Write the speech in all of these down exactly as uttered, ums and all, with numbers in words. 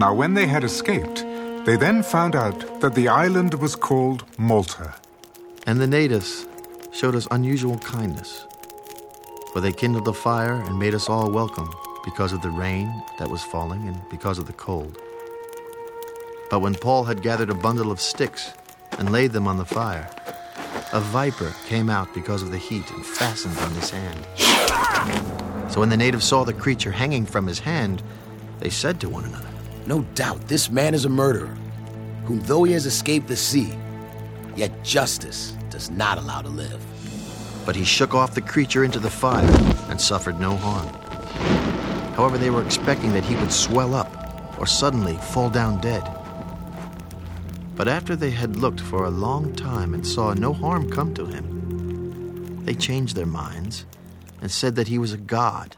Now when they had escaped, they then found out that the island was called Malta. And the natives showed us unusual kindness, for they kindled a fire and made us all welcome because of the rain that was falling and because of the cold. But when Paul had gathered a bundle of sticks and laid them on the fire, a viper came out because of the heat and fastened on his hand. So when the natives saw the creature hanging from his hand, they said to one another, "No doubt this man is a murderer, whom though he has escaped the sea, yet justice does not allow to live." But he shook off the creature into the fire and suffered no harm. However, they were expecting that he would swell up or suddenly fall down dead. But after they had looked for a long time and saw no harm come to him, they changed their minds and said that he was a god.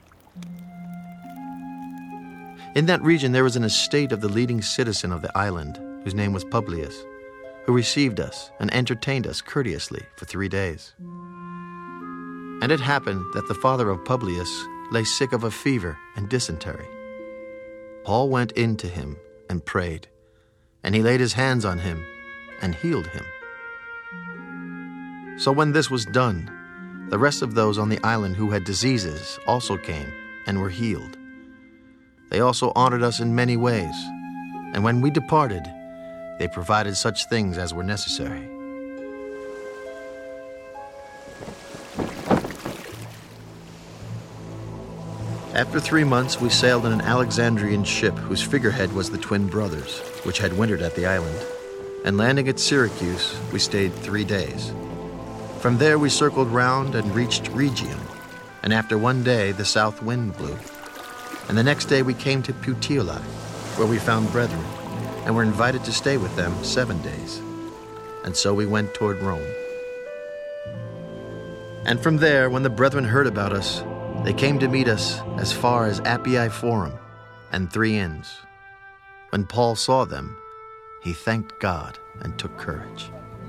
In that region there was an estate of the leading citizen of the island, whose name was Publius, who received us and entertained us courteously for three days. And it happened that the father of Publius lay sick of a fever and dysentery. Paul went in to him and prayed, and he laid his hands on him and healed him. So when this was done, the rest of those on the island who had diseases also came and were healed. They also honored us in many ways, and when we departed, they provided such things as were necessary. After three months, we sailed in an Alexandrian ship whose figurehead was the twin brothers, which had wintered at the island. And landing at Syracuse, we stayed three days. From there, we circled round and reached Rhegium. And after one day, the south wind blew. And the next day, we came to Puteoli, where we found brethren, and were invited to stay with them seven days. And so we went toward Rome. And from there, when the brethren heard about us, they came to meet us as far as Appii Forum and Three Inns. When Paul saw them, he thanked God and took courage.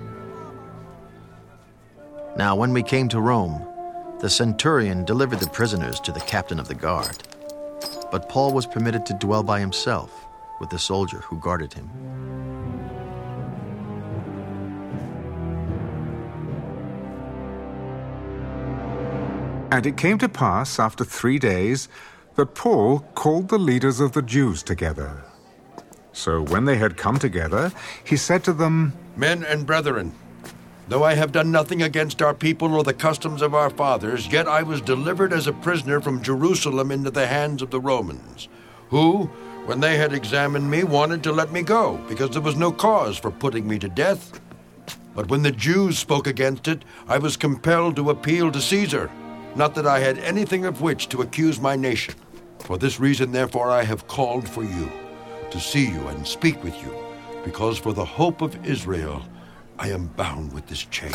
Now, when we came to Rome, the centurion delivered the prisoners to the captain of the guard. But Paul was permitted to dwell by himself with the soldier who guarded him. And it came to pass, after three days, that Paul called the leaders of the Jews together. So when they had come together, he said to them, "Men and brethren, though I have done nothing against our people or the customs of our fathers, yet I was delivered as a prisoner from Jerusalem into the hands of the Romans, who, when they had examined me, wanted to let me go, because there was no cause for putting me to death. But when the Jews spoke against it, I was compelled to appeal to Caesar. Not that I had anything of which to accuse my nation. For this reason, therefore, I have called for you, to see you and speak with you, because for the hope of Israel, I am bound with this chain."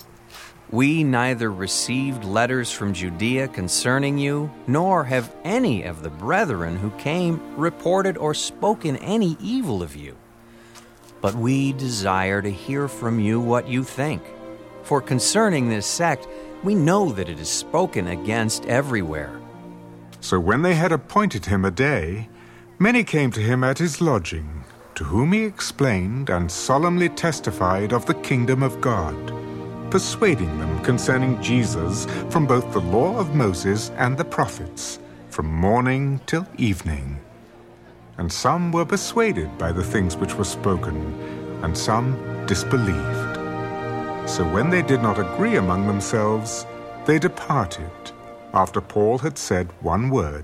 We neither received letters from Judea concerning you, nor have any of the brethren who came reported or spoken any evil of you. But we desire to hear from you what you think. For concerning this sect, we know that it is spoken against everywhere. So when they had appointed him a day, many came to him at his lodging, to whom he explained and solemnly testified of the kingdom of God, persuading them concerning Jesus from both the law of Moses and the prophets, from morning till evening. And some were persuaded by the things which were spoken, and some disbelieved. So when they did not agree among themselves, they departed, after Paul had said one word.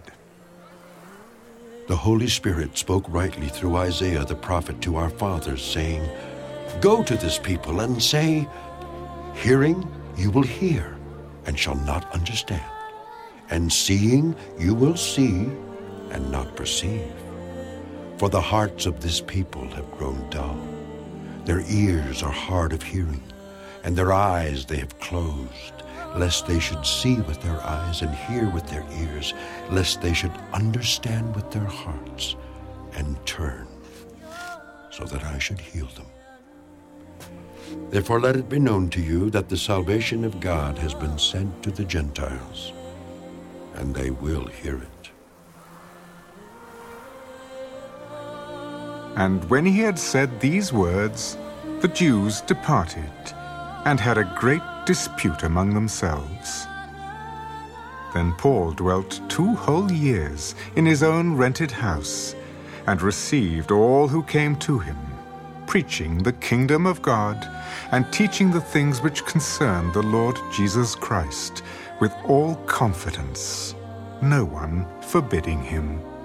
The Holy Spirit spoke rightly through Isaiah the prophet to our fathers, saying, "Go to this people and say, hearing you will hear, and shall not understand, and seeing you will see, and not perceive. For the hearts of this people have grown dull. Their ears are hard of hearing, and their eyes they have closed, lest they should see with their eyes and hear with their ears, lest they should understand with their hearts and turn, so that I should heal them. Therefore let it be known to you that the salvation of God has been sent to the Gentiles, and they will hear it." And when he had said these words, the Jews departed, and had a great dispute among themselves. Then Paul dwelt two whole years in his own rented house, and received all who came to him, preaching the kingdom of God, and teaching the things which concern the Lord Jesus Christ, with all confidence, no one forbidding him.